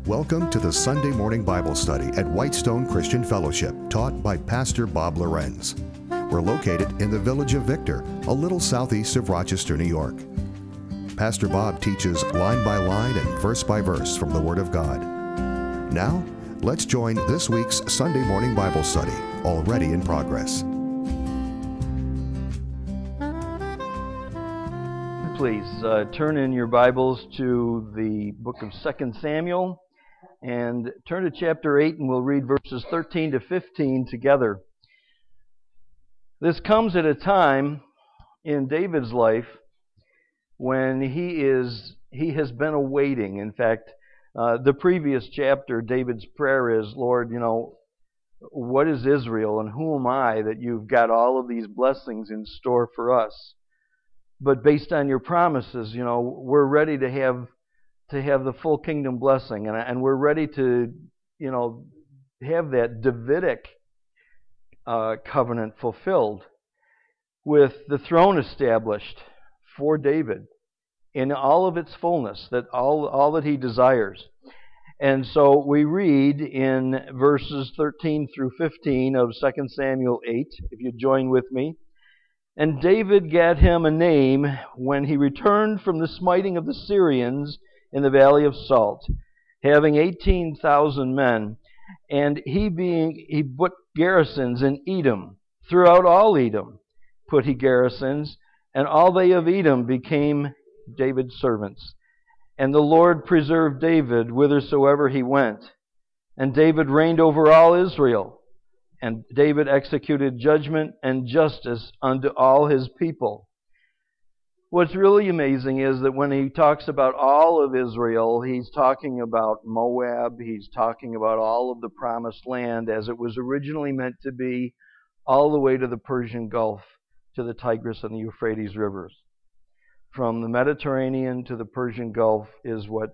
Welcome to the Sunday morning Bible study at Whitestone Christian Fellowship, taught by Pastor Bob Lorenz. We're located in the village of Victor, a little southeast of Rochester, New York. Pastor Bob teaches line by line and verse by verse from the Word of God. Now, let's join this week's Sunday morning Bible study, already in progress. Please turn in your Bibles to the book of 2 Samuel and turn to chapter 8, and we'll read verses 13 to 15 together. This comes at a time in David's life when he has been awaiting. In fact, the previous chapter, David's prayer is, Lord, what is Israel and who am I that you've got all of these blessings in store for us? But based on your promises, we're ready to have the full kingdom blessing, and we're ready to, have that Davidic covenant fulfilled, with the throne established for David in all of its fullness, that all that he desires. And so we read in verses 13 through 15 of 2 Samuel 8, if you join with me. And David gat him a name when he returned from the smiting of the Syrians in the valley of Salt, having 18,000 men, and he put garrisons in Edom. Throughout all Edom put he garrisons, and all they of Edom became David's servants. And the Lord preserved David whithersoever he went. And David reigned over all Israel. And David executed judgment and justice unto all his people. What's really amazing is that when he talks about all of Israel, he's talking about Moab, he's talking about all of the promised land as it was originally meant to be, all the way to the Persian Gulf, to the Tigris and the Euphrates rivers. From the Mediterranean to the Persian Gulf is what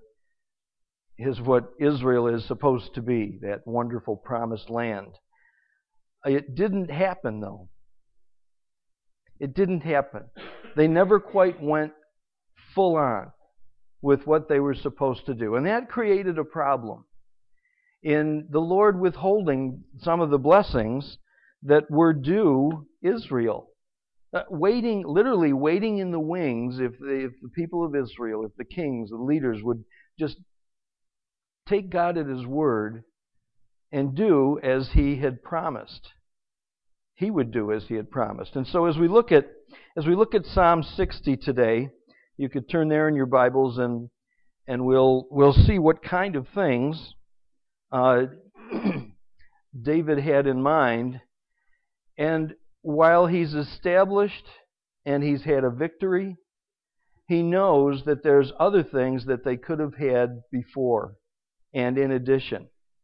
Israel is supposed to be, that wonderful promised land. It didn't happen, though. It didn't happen. They never quite went full on with what they were supposed to do. And that created a problem in the Lord withholding some of the blessings that were due Israel. Literally waiting in the wings if the people of Israel, if the kings, the leaders would just take God at His word and do as He had promised. He would do as He had promised. And so as we look at Psalm 60 today, you could turn there in your Bibles and we'll see what kind of things David had in mind. And while he's established and he's had a victory, he knows that there's other things that they could have had before and in addition.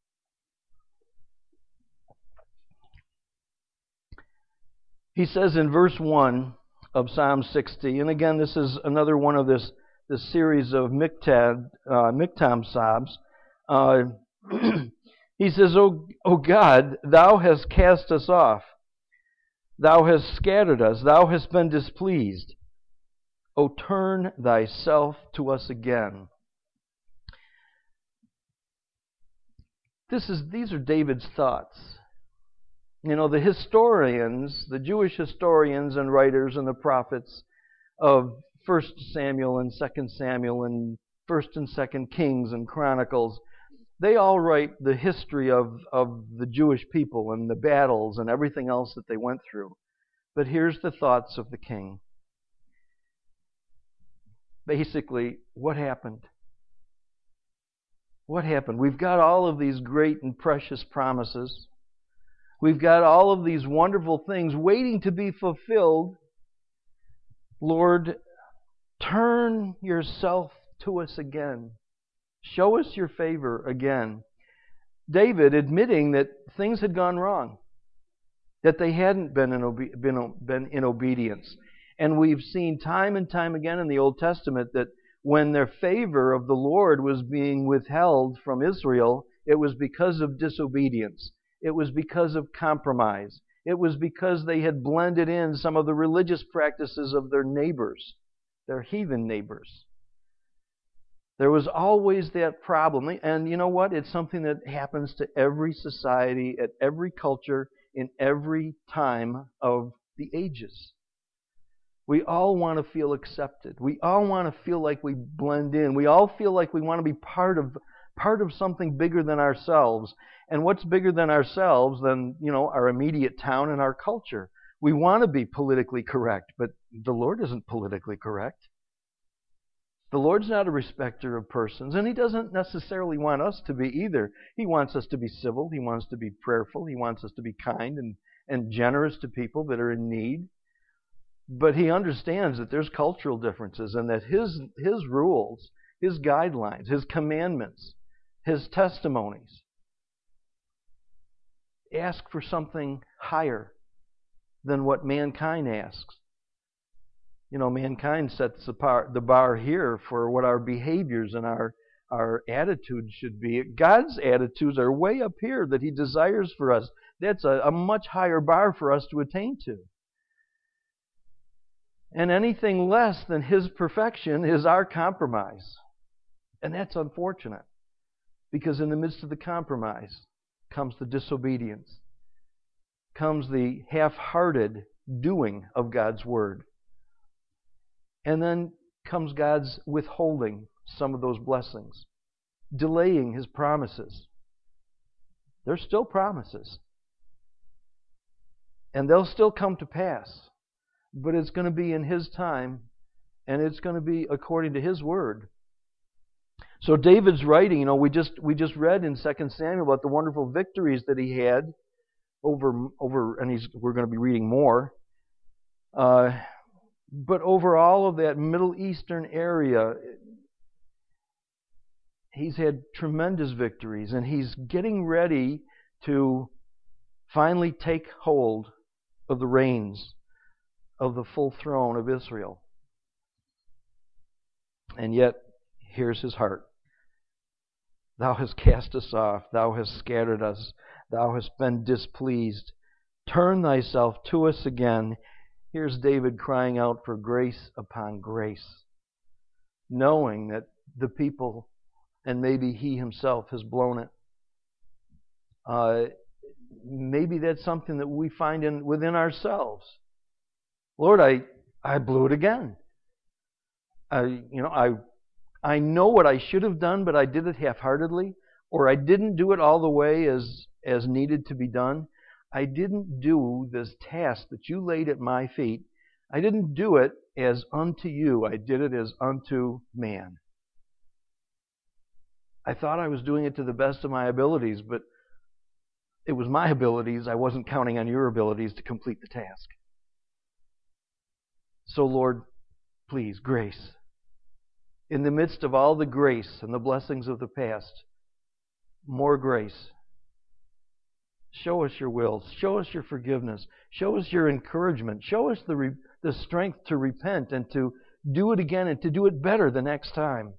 He says in verse 1 of Psalm 60, and again this is another one of this series of Miktam Psalms. He says, O God, Thou hast cast us off. Thou hast scattered us. Thou hast been displeased. O turn Thyself to us again. These are David's thoughts. The historians, the Jewish historians and writers and the prophets of 1 Samuel and 2 Samuel and 1 and 2 Kings and Chronicles, they all write the history of the Jewish people and the battles and everything else that they went through. But here's the thoughts of the king. Basically, what happened? What happened? We've got all of these great and precious promises. We've got all of these wonderful things waiting to be fulfilled. Lord, turn yourself to us again. Show us your favor again. David admitting that things had gone wrong, that they hadn't been in obedience. And we've seen time and time again in the Old Testament that when their favor of the Lord was being withheld from Israel, it was because of disobedience. It was because of compromise. It was because they had blended in some of the religious practices of their neighbors, their heathen neighbors. There was always that problem. And you know what? It's something that happens to every society, at every culture, in every time of the ages. We all want to feel accepted. We all want to feel like we blend in. We all feel like we want to be part of something bigger than ourselves. And what's bigger than ourselves than, our immediate town and our culture? We want to be politically correct, but the Lord isn't politically correct. The Lord's not a respecter of persons, and He doesn't necessarily want us to be either. He wants us to be civil. He wants to be prayerful. He wants us to be kind and generous to people that are in need. But He understands that there's cultural differences and that His rules, His guidelines, His commandments, His testimonies ask for something higher than what mankind asks. Mankind sets the bar here for what our behaviors and our attitudes should be. God's attitudes are way up here that He desires for us. That's a much higher bar for us to attain to. And anything less than His perfection is our compromise. And that's unfortunate, because in the midst of the compromise comes the disobedience, comes the half-hearted doing of God's Word. And then comes God's withholding some of those blessings, delaying His promises. They're still promises. And they'll still come to pass. But it's going to be in His time, and it's going to be according to His Word. So David's writing, we just read in 2 Samuel about the wonderful victories that he had over and we're going to be reading more. But over all of that Middle Eastern area, he's had tremendous victories, and he's getting ready to finally take hold of the reins of the full throne of Israel. And yet, here's his heart. Thou hast cast us off, thou hast scattered us, thou hast been displeased. Turn thyself to us again. Here's David crying out for grace upon grace, knowing that the people, and maybe he himself, has blown it. Maybe that's something that we find within ourselves. Lord, I blew it again. I know what I should have done, but I did it half-heartedly, or I didn't do it all the way as needed to be done. I didn't do this task that you laid at my feet. I didn't do it as unto you. I did it as unto man. I thought I was doing it to the best of my abilities, but it was my abilities. I wasn't counting on your abilities to complete the task. So, Lord, please, grace. In the midst of all the grace and the blessings of the past, more grace. Show us your will. Show us your forgiveness. Show us your encouragement. Show us the strength to repent and to do it again and to do it better the next time.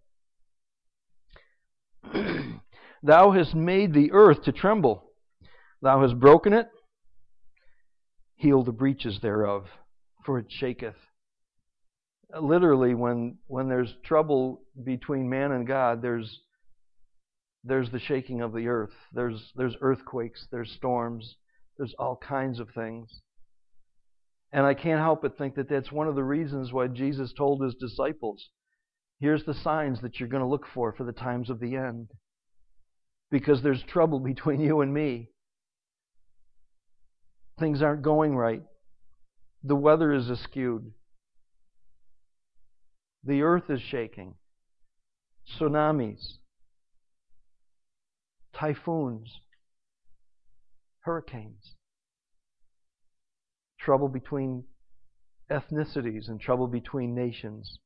Thou hast made the earth to tremble. Thou hast broken it. Heal the breaches thereof, for it shaketh. Literally, when there's trouble between man and God, there's the shaking of the earth. There's earthquakes, there's storms, there's all kinds of things. And I can't help but think that that's one of the reasons why Jesus told His disciples, here's the signs that you're going to look for the times of the end. Because there's trouble between you and me. Things aren't going right. The weather is askewed. The earth is shaking. Tsunamis. Typhoons. Hurricanes. Trouble between ethnicities and trouble between nations.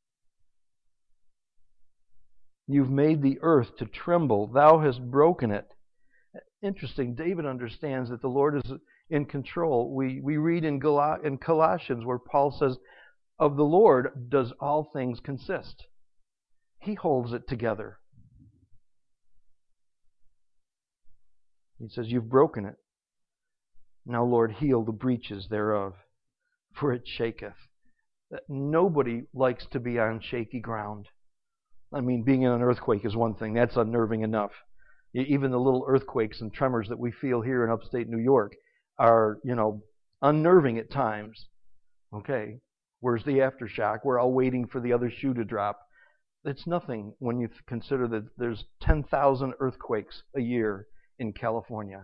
You've made the earth to tremble. Thou hast broken it. Interesting. David understands that the Lord is in control. We read in Colossians where Paul says, of the Lord does all things consist. He holds it together. He says, you've broken it. Now, Lord, heal the breaches thereof, for it shaketh. Nobody likes to be on shaky ground. I mean, being in an earthquake is one thing. That's unnerving enough. Even the little earthquakes and tremors that we feel here in upstate New York are, unnerving at times. Okay, where's the aftershock? We're all waiting for the other shoe to drop. It's nothing when you consider that there's 10,000 earthquakes a year in California.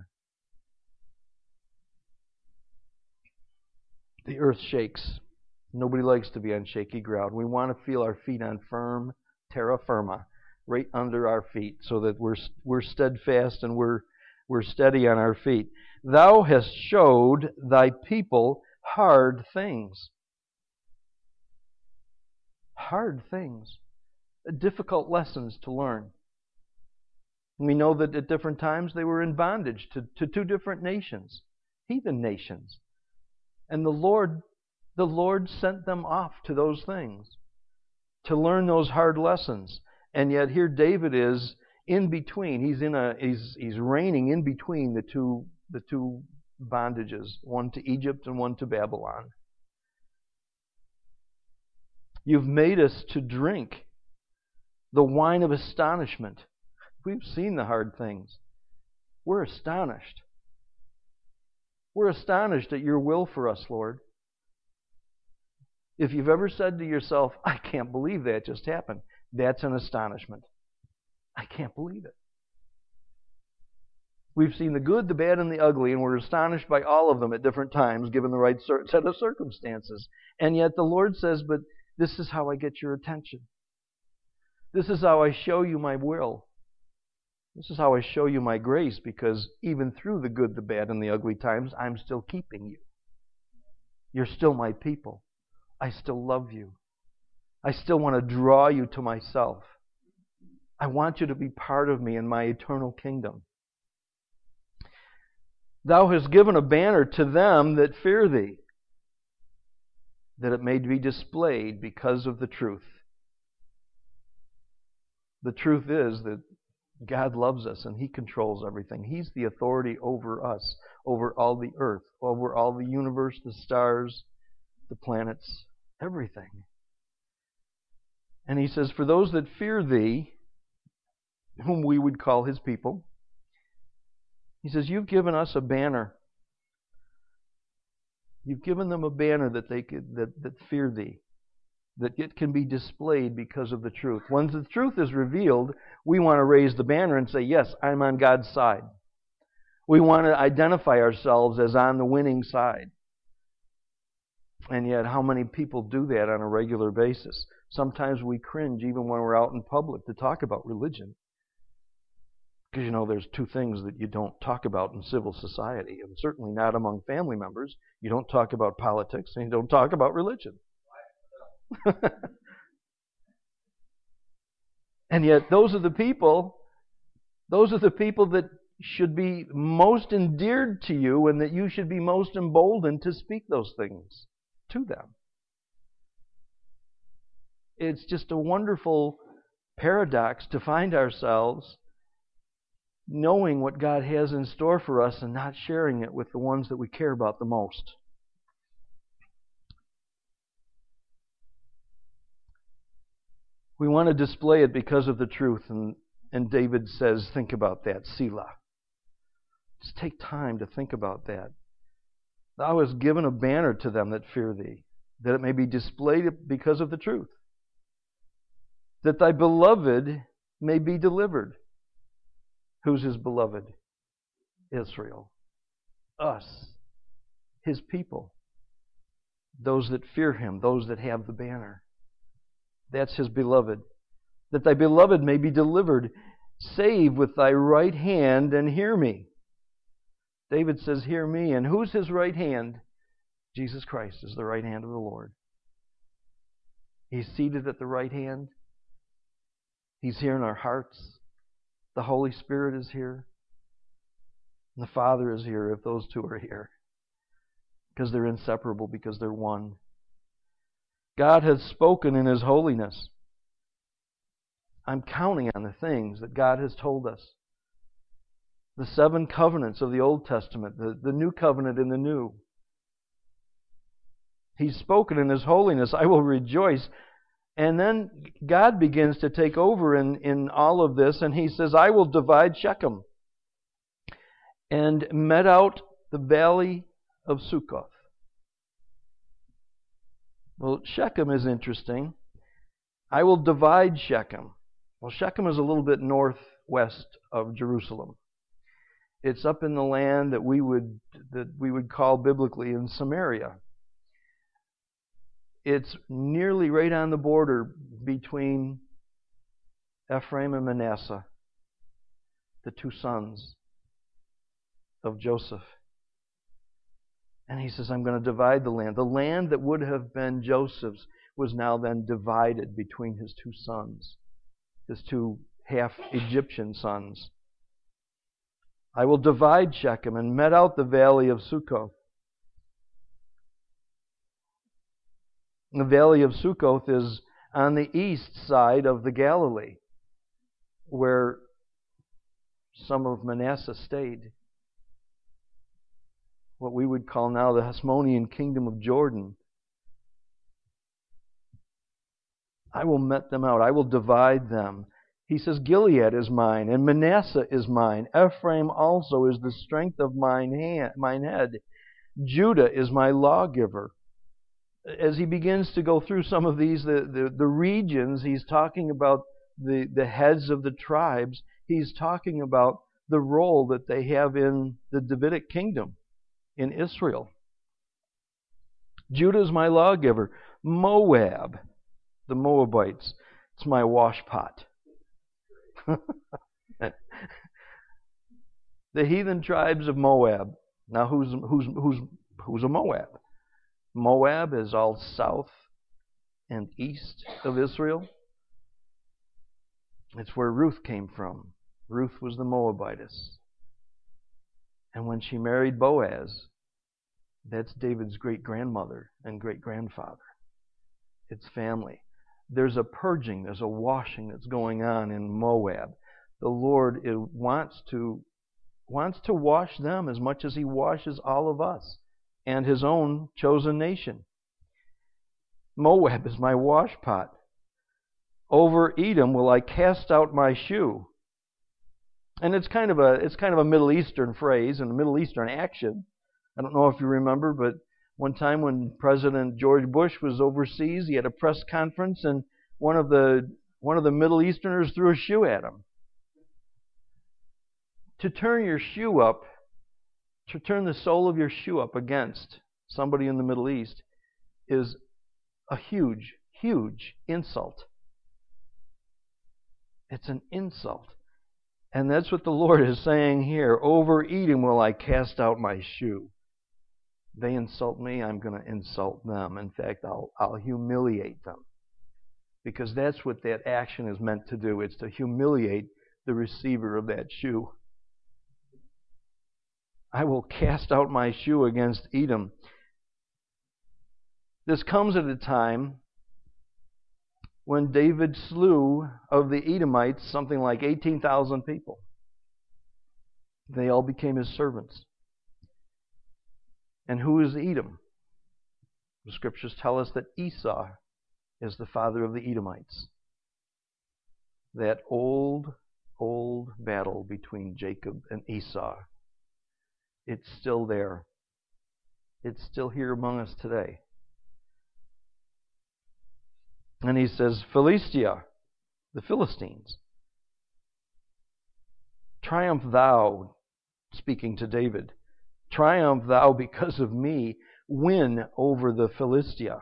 The earth shakes. Nobody likes to be on shaky ground. We want to feel our feet on firm terra firma, right under our feet, so that we're steadfast and we're steady on our feet. Thou hast showed thy people hard things. Hard things. Difficult lessons to learn. We know that at different times they were in bondage to two different nations, heathen nations. And the Lord sent them off to those things to learn those hard lessons. And yet here David is in between. He's reigning in between the two bondages, one to Egypt and one to Babylon. You've made us to drink the wine of astonishment. We've seen the hard things. We're astonished. We're astonished at your will for us, Lord. If you've ever said to yourself, I can't believe that just happened, that's an astonishment. I can't believe it. We've seen the good, the bad, and the ugly, and we're astonished by all of them at different times, given the right set of circumstances. And yet the Lord says, but this is how I get your attention. This is how I show you my will. This is how I show you my grace, because even through the good, the bad, and the ugly times, I'm still keeping you. You're still my people. I still love you. I still want to draw you to myself. I want you to be part of me in my eternal kingdom. Thou hast given a banner to them that fear thee, that it may be displayed because of the truth. The truth is that God loves us and He controls everything. He's the authority over us, over all the earth, over all the universe, the stars, the planets, everything. And He says, for those that fear thee, whom we would call His people, He says, you've given us a banner. You've given them a banner that they could, that fear thee, that it can be displayed because of the truth. Once the truth is revealed, we want to raise the banner and say, yes, I'm on God's side. We want to identify ourselves as on the winning side. And yet, how many people do that on a regular basis? Sometimes we cringe even when we're out in public to talk about religion. Because there's two things that you don't talk about in civil society, and certainly not among family members. You don't talk about politics, and you don't talk about religion. And yet those are the people that should be most endeared to you, and that you should be most emboldened to speak those things to them. It's just a wonderful paradox to find ourselves knowing what God has in store for us and not sharing it with the ones that we care about the most. We want to display it because of the truth, and David says, think about that, Selah. Just take time to think about that. Thou hast given a banner to them that fear thee, that it may be displayed because of the truth, that thy beloved may be delivered. Who's His beloved? Israel. Us. His people. Those that fear Him, those that have the banner. That's His beloved. That thy beloved may be delivered. Save with thy right hand and hear me. David says, hear me. And who's His right hand? Jesus Christ is the right hand of the Lord. He's seated at the right hand. He's here in our hearts. The Holy Spirit is here. And the Father is here if those two are here. Because they're inseparable, because they're one. God has spoken in His holiness. I'm counting on the things that God has told us. The 7 covenants of the Old Testament, the new covenant in the new. He's spoken in His holiness. I will rejoice. And then God begins to take over in all of this, and He says, I will divide Shechem and met out the valley of Succoth. Well, Shechem is interesting. I will divide Shechem. Well, Shechem is a little bit northwest of Jerusalem. It's up in the land that we would call biblically in Samaria. It's nearly right on the border between Ephraim and Manasseh, the two sons of Joseph. And he says, I'm going to divide the land. The land that would have been Joseph's was now then divided between his two sons, his two half-Egyptian sons. I will divide Shechem and met out the valley of Succoth. The valley of Succoth is on the east side of the Galilee, where some of Manasseh stayed. What we would call now the Hasmonean kingdom of Jordan. I will met them out. I will divide them. He says, Gilead is mine, and Manasseh is mine. Ephraim also is the strength of mine head. Judah is my lawgiver. As he begins to go through some of these, the regions, he's talking about the heads of the tribes. He's talking about the role that they have in the Davidic kingdom in Israel. Judah is my lawgiver. Moab, the Moabites, it's my washpot. The heathen tribes of Moab. Now, who's a Moab? Moab is all south and east of Israel. It's where Ruth came from. Ruth was the Moabitess. And when she married Boaz, that's David's great-grandmother and great-grandfather. It's family. There's a purging, there's a washing that's going on in Moab. The Lord wants to wash them as much as He washes all of us and His own chosen nation. Moab is my washpot. Over Edom will I cast out my shoe. And it's kind of a Middle Eastern phrase and a Middle Eastern action. I don't know if you remember, but one time when President George Bush was overseas, he had a press conference, and one of the Middle Easterners threw a shoe at him. To turn your shoe up, to turn the sole of your shoe up against somebody in the Middle East is a huge, huge insult. It's an insult. And that's what the Lord is saying here. Over Edom will I cast out my shoe. They insult me, I'm going to insult them. In fact, I'll humiliate them. Because that's what that action is meant to do. It's to humiliate the receiver of that shoe. I will cast out my shoe against Edom. This comes at a time when David slew of the Edomites something like 18,000 people. They all became his servants. And who is Edom? The Scriptures tell us that Esau is the father of the Edomites. That old battle between Jacob and Esau. It's still there. It's still here among us today. And he says, Philistia, the Philistines. Triumph thou, speaking to David. Triumph thou because of me. Win over the Philistia.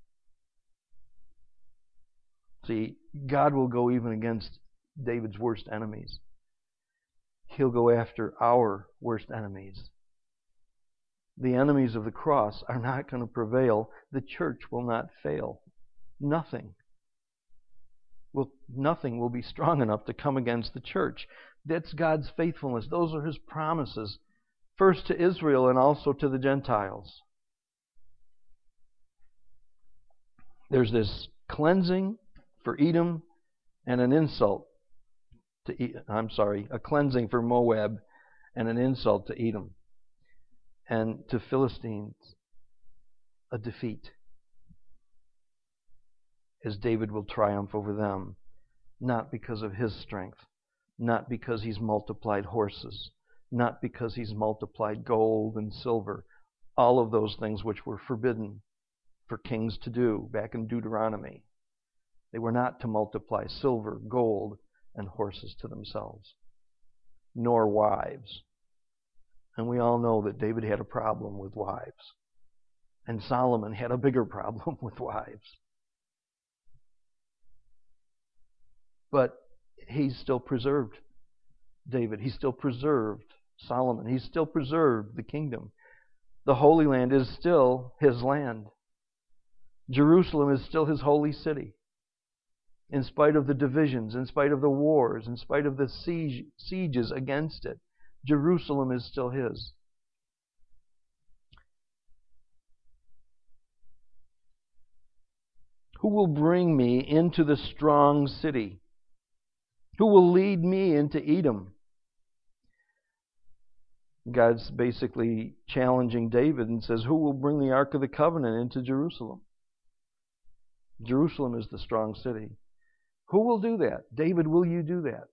See, God will go even against David's worst enemies. He'll go after our worst enemies. The enemies of the cross are not going to prevail. The church will not fail. Nothing will be strong enough to come against the church. That's God's faithfulness. Those are His promises. First to Israel and also to the Gentiles. There's this cleansing for Edom and an insult to a cleansing for Moab and an insult to Edom. And to Philistines, a defeat. as David will triumph over them, not because of his strength, not because he's multiplied horses, not because he's multiplied gold and silver, all of those things which were forbidden for kings to do back in Deuteronomy. They were not to multiply silver, gold, and horses to themselves, nor wives. And we all know that David had a problem with wives, and Solomon had a bigger problem with wives. But he's still preserved David. He's still preserved Solomon. He's still preserved the kingdom. The Holy Land is still his land. Jerusalem is still his holy city. In spite of the divisions, in spite of the wars, in spite of the sieges against it, Jerusalem is still his. Who will bring me into the strong city? Who will lead me into Edom? God's basically challenging David and says, who will bring the Ark of the Covenant into Jerusalem? Jerusalem is the strong city. Who will do that? David, will you do that?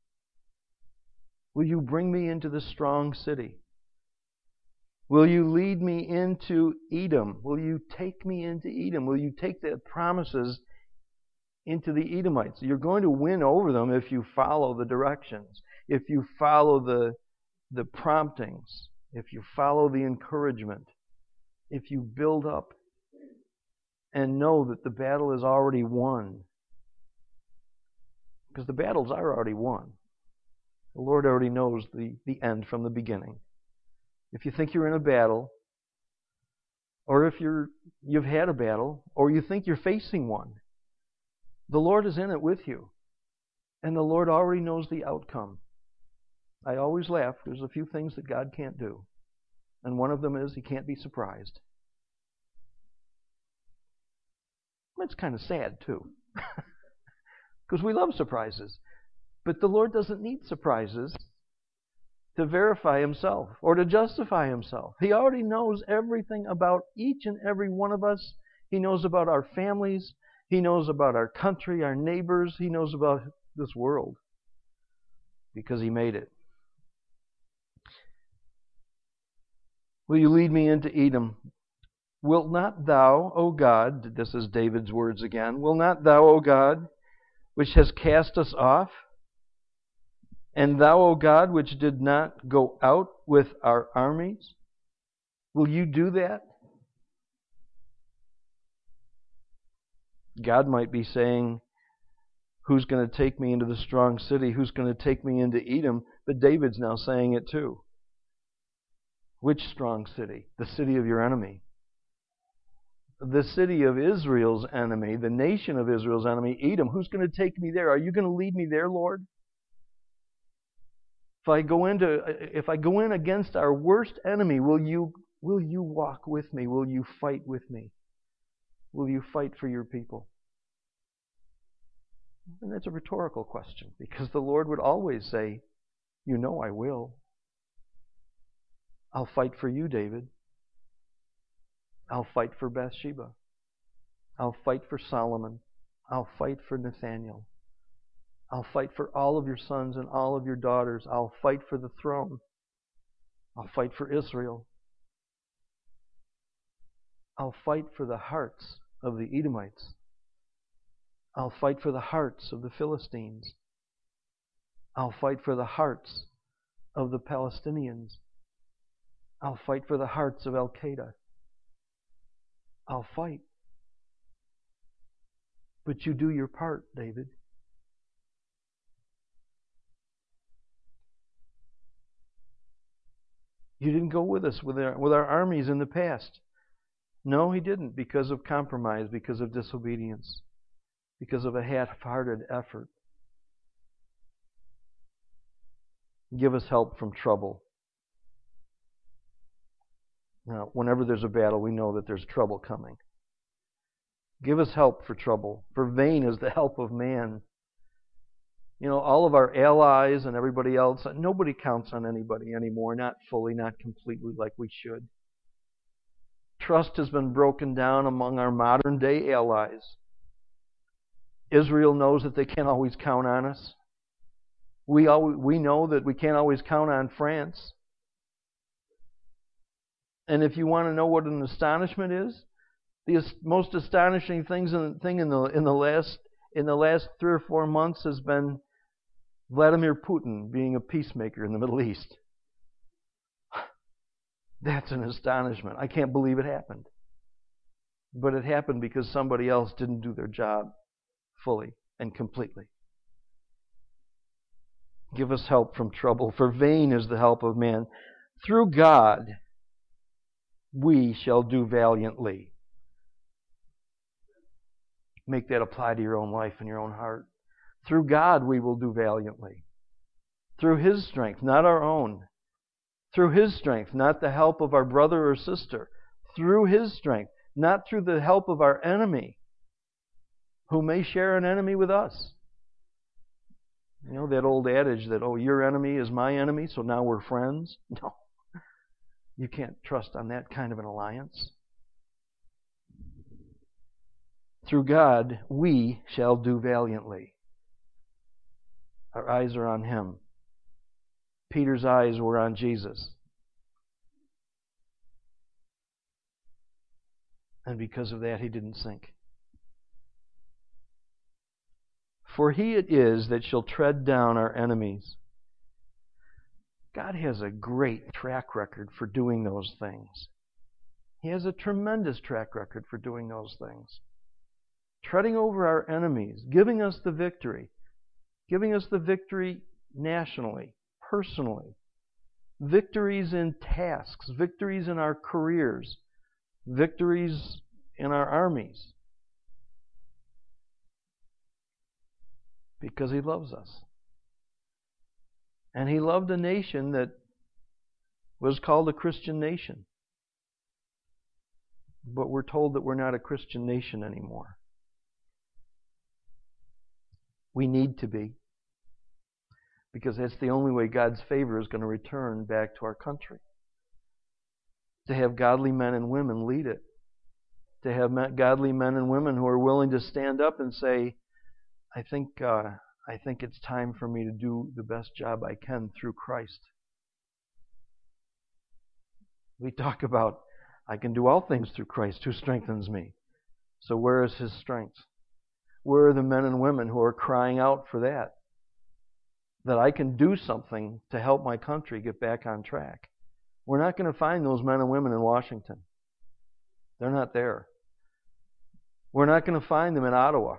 Will you bring me into the strong city? Will you lead me into Edom? Will you take me into Edom? Will you take the promises into the Edomites? You're going to win over them if you follow the directions, if you follow the promptings, if you follow the encouragement, if you build up and know that the battle is already won. Because the battles are already won. The Lord already knows the end from the beginning. If you think you're in a battle, or if you've had a battle, or you think you're facing one, the Lord is in it with you. And the Lord already knows the outcome. I always laugh. There's a few things that God can't do. And one of them is He can't be surprised. That's kind of sad, too. Because we love surprises. But the Lord doesn't need surprises to verify Himself or to justify Himself. He already knows everything about each and every one of us. He knows about our families. He knows about our country, our neighbors. He knows about this world because He made it. Will you lead me into Edom? Wilt not thou, O God, this is David's words again, will not thou, O God, which has cast us off, and thou, O God, which did not go out with our armies, will you do that? God might be saying, who's going to take me into the strong city? Who's going to take me into Edom? But David's now saying it too. Which strong city? The city of your enemy. The city of Israel's enemy, the nation of Israel's enemy, Edom. Who's going to take me there? Are you going to lead me there, Lord? If I go in against our worst enemy, will you walk with me? Will you fight with me? Will you fight for your people? And that's a rhetorical question, because the Lord would always say, you know I will. I'll fight for you, David. I'll fight for Bathsheba. I'll fight for Solomon. I'll fight for Nathaniel. I'll fight for all of your sons and all of your daughters. I'll fight for the throne. I'll fight for Israel. I'll fight for the hearts of the Edomites. I'll fight for the hearts of the Philistines. I'll fight for the hearts of the Palestinians. I'll fight for the hearts of Al-Qaeda. I'll fight. But you do your part, David. You didn't go with us with our armies in the past. No, He didn't, because of compromise, because of disobedience, because of a half-hearted effort. Give us help from trouble. Now, whenever there's a battle, we know that there's trouble coming. Give us help for trouble, for vain is the help of man. You know, all of our allies and everybody else, nobody counts on anybody anymore, not fully, not completely like we should. Trust has been broken down among our modern day allies. Israel knows that they can't always count on us. We know that we can't always count on France. And if you want to know what an astonishment is, the most astonishing thing in the last 3 or 4 months has been Vladimir Putin being a peacemaker in the Middle East. That's an astonishment. I can't believe it happened. But it happened because somebody else didn't do their job fully and completely. Give us help from trouble, for vain is the help of man. Through God we shall do valiantly. Make that apply to your own life and your own heart. Through God we will do valiantly. Through His strength, not our own. Through His strength, not the help of our brother or sister. Through His strength, not through the help of our enemy, who may share an enemy with us. You know that old adage that, oh, your enemy is my enemy, so now we're friends? No. You can't trust on that kind of an alliance. Through God, we shall do valiantly. Our eyes are on Him. Peter's eyes were on Jesus. And because of that, he didn't sink. For He it is that shall tread down our enemies. God has a great track record for doing those things. He has a tremendous track record for doing those things. Treading over our enemies, giving us the victory. Giving us the victory nationally, personally. Victories in tasks, victories in our careers, victories in our armies. Because He loves us. And He loved a nation that was called a Christian nation. But we're told that we're not a Christian nation anymore. We need to be. Because that's the only way God's favor is going to return back to our country. To have godly men and women lead it. To have godly men and women who are willing to stand up and say, I think it's time for me to do the best job I can through Christ. We talk about, I can do all things through Christ who strengthens me. So where is His strength? Where are the men and women who are crying out for that? That I can do something to help my country get back on track. We're not going to find those men and women in Washington. They're not there. We're not going to find them in Ottawa,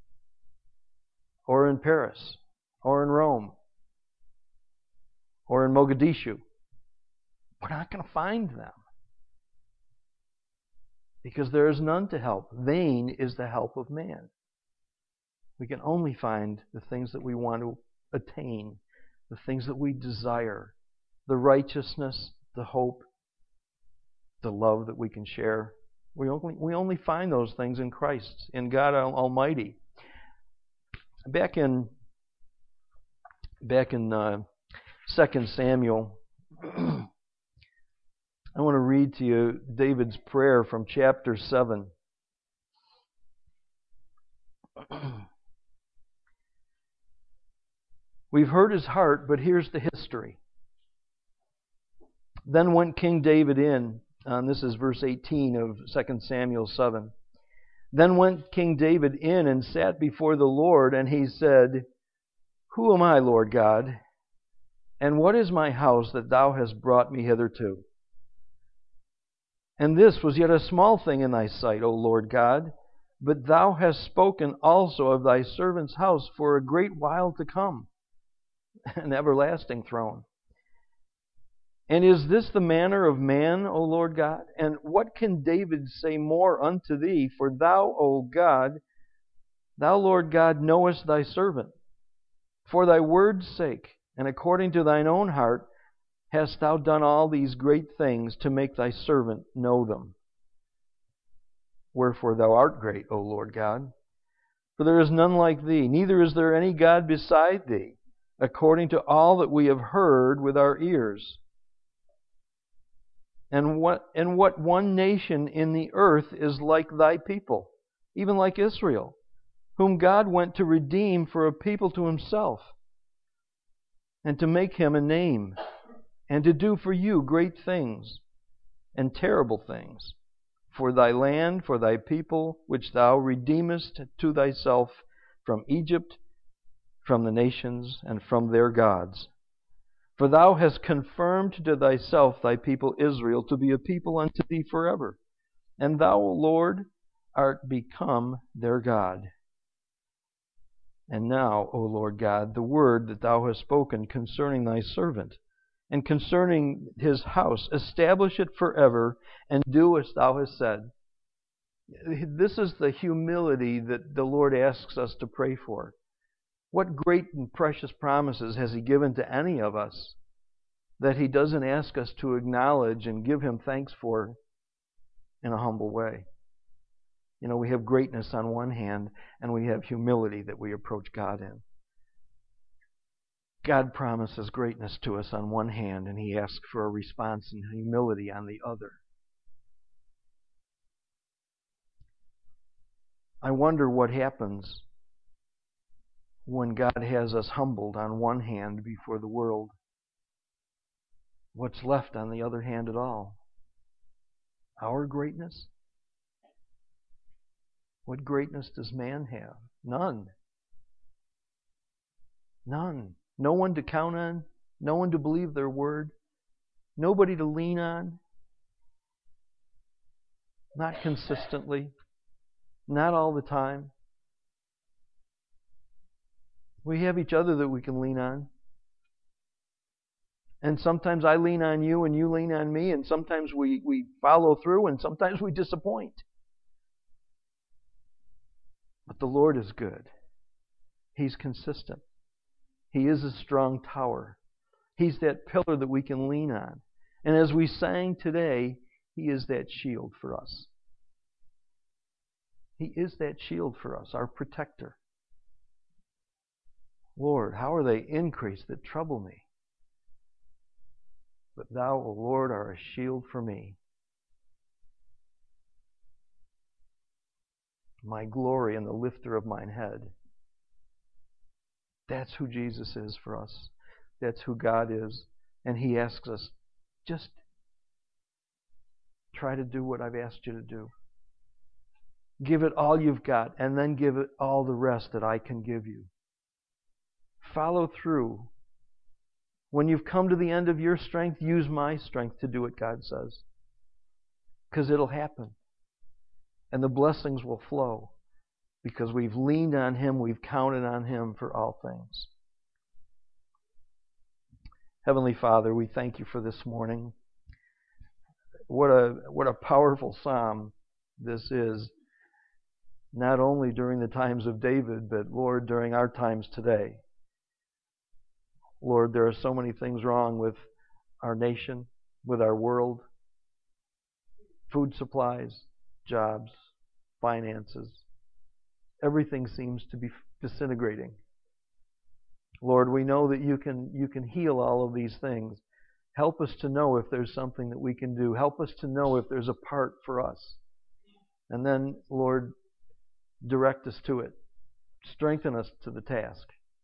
or in Paris, or in Rome, or in Mogadishu. We're not going to find them. Because there is none to help. Vain is the help of man. We can only find the things that we want to attain, the things that we desire, the righteousness, the hope, the love that we can share. We only find those things in Christ, in God Almighty. Back in 2 Samuel, I want to read to you David's prayer from chapter 7. We've heard his heart, but here's the history. Then went King David in, this is verse 18 of 2 Samuel 7. Then went King David in and sat before the Lord, and he said, Who am I, Lord God? And what is my house that thou hast brought me hitherto? And this was yet a small thing in thy sight, O Lord God, but thou hast spoken also of thy servant's house for a great while to come, an everlasting throne. And is this the manner of man, O Lord God? And what can David say more unto thee? For thou, O God, thou, Lord God, knowest thy servant. For thy word's sake, and according to thine own heart, hast thou done all these great things to make thy servant know them. Wherefore thou art great, O Lord God. For there is none like thee, neither is there any God beside thee, according to all that we have heard with our ears. And what one nation in the earth is like thy people, even like Israel, whom God went to redeem for a people to Himself, and to make Him a name, and to do for you great things and terrible things, for thy land, for thy people, which thou redeemest to thyself from Egypt, from the nations, and from their gods. For thou hast confirmed to thyself thy people Israel to be a people unto thee forever, and thou, O Lord, art become their God. And now, O Lord God, the word that thou hast spoken concerning thy servant, and concerning his house, establish it forever, and do as thou hast said. This is the humility that the Lord asks us to pray for. What great and precious promises has He given to any of us that He doesn't ask us to acknowledge and give Him thanks for in a humble way? You know, we have greatness on one hand, and we have humility that we approach God in. God promises greatness to us on one hand, and He asks for a response in humility on the other. I wonder what happens when God has us humbled on one hand before the world. What's left on the other hand at all? Our greatness? What greatness does man have? None. None. No one to count on. No one to believe their word. Nobody to lean on. Not consistently. Not all the time. We have each other that we can lean on. And sometimes I lean on you and you lean on me, and sometimes we follow through and sometimes we disappoint. But the Lord is good. He's consistent. He is a strong tower. He's that pillar that we can lean on. And as we sang today, He is that shield for us. He is that shield for us, our protector. Lord, how are they increased that trouble me? But Thou, O Lord, art a shield for me. My glory and the lifter of mine head. That's who Jesus is for us. That's who God is. And He asks us, just try to do what I've asked you to do. Give it all you've got, and then give it all the rest that I can give you. Follow through. When you've come to the end of your strength, use my strength to do what God says. Because it'll happen. And the blessings will flow. Because we've leaned on Him, we've counted on Him for all things. Heavenly Father, we thank You for this morning. What a powerful psalm this is. Not only during the times of David, but Lord, during our times today. Lord, there are so many things wrong with our nation, with our world. Food supplies, jobs, finances. Everything seems to be disintegrating. Lord, we know that you can heal all of these things. Help us to know if there's something that we can do. Help us to know if there's a part for us. And then, Lord, direct us to it. Strengthen us to the task.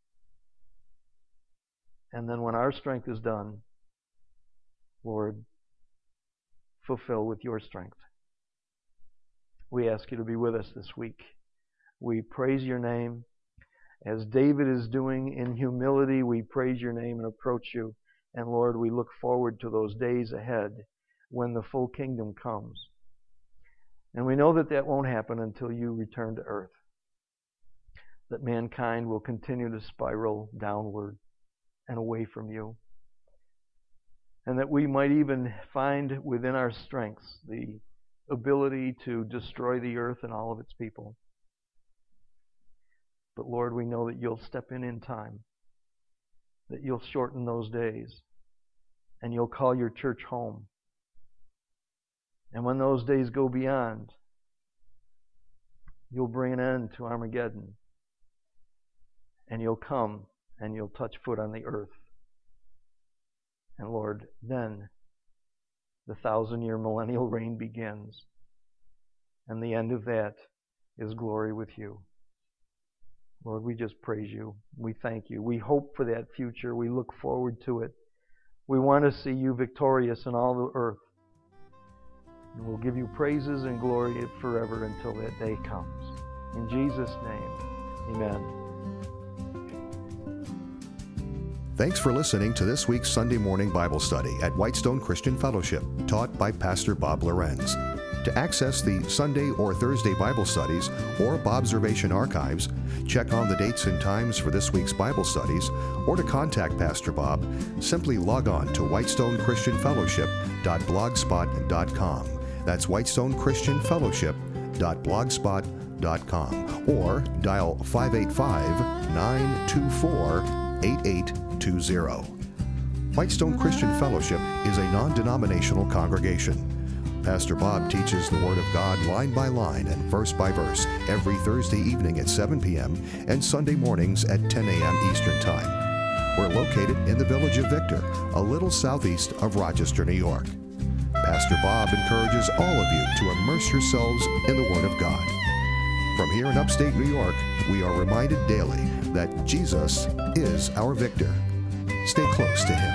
And then when our strength is done, Lord, fulfill with Your strength. We ask You to be with us this week. We praise Your name. As David is doing in humility, we praise Your name and approach You. And Lord, we look forward to those days ahead when the full kingdom comes. And we know that that won't happen until You return to earth. That mankind will continue to spiral downward and away from You. And that we might even find within our strengths the ability to destroy the earth and all of its people. But Lord, we know that You'll step in time. That You'll shorten those days. And You'll call Your church home. And when those days go beyond, You'll bring an end to Armageddon. And You'll come and You'll touch foot on the earth. And Lord, then the 1,000-year millennial reign begins. And the end of that is glory with You. Lord, we just praise you. We thank you. We hope for that future. We look forward to it. We want to see you victorious in all the earth. And we'll give you praises and glory forever until that day comes. In Jesus' name, amen. Thanks for listening to this week's Sunday morning Bible study at Whitestone Christian Fellowship, taught by Pastor Bob Lorenz. To access the Sunday or Thursday Bible studies or Bobservation archives, check on the dates and times for this week's Bible studies, or to contact Pastor Bob, simply log on to whitestonechristianfellowship.blogspot.com. That's whitestonechristianfellowship.blogspot.com, or dial 585-924-8820. Whitestone Christian Fellowship is a non-denominational congregation. Pastor Bob teaches the Word of God line by line and verse by verse every Thursday evening at 7 p.m. and Sunday mornings at 10 a.m. Eastern Time. We're located in the village of Victor, a little southeast of Rochester, New York. Pastor Bob encourages all of you to immerse yourselves in the Word of God. From here in upstate New York, we are reminded daily that Jesus is our victor. Stay close to Him.